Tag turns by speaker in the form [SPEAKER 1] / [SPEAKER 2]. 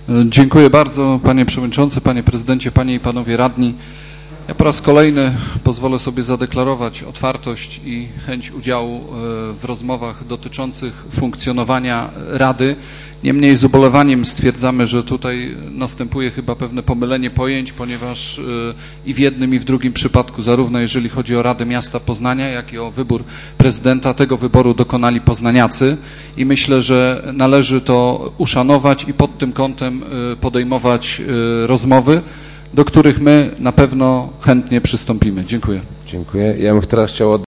[SPEAKER 1] Dziękuję bardzo, panie przewodniczący, panie prezydencie, panie i panowie radni. Ja po raz kolejny pozwolę sobie zadeklarować otwartość i chęć udziału w rozmowach dotyczących funkcjonowania Rady. Niemniej z ubolewaniem stwierdzamy, że tutaj następuje chyba pewne pomylenie pojęć, ponieważ i w jednym, i w drugim przypadku, zarówno jeżeli chodzi o Radę Miasta Poznania, jak i o wybór prezydenta, tego wyboru dokonali poznaniacy i myślę, że należy to uszanować i pod tym kątem podejmować rozmowy, do których my na pewno chętnie przystąpimy. Dziękuję.
[SPEAKER 2] Dziękuję. Ja bym teraz chciał